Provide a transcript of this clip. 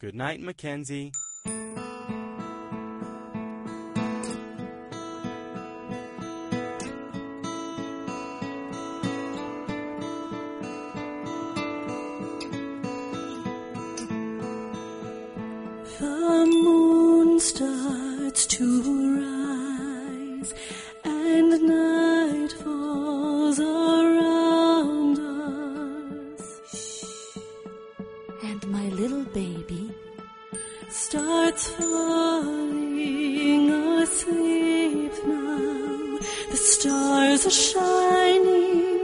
Good night, Mackenzie. The moon starts to rise and night falls around us. And my little baby starts falling asleep now. The stars are shining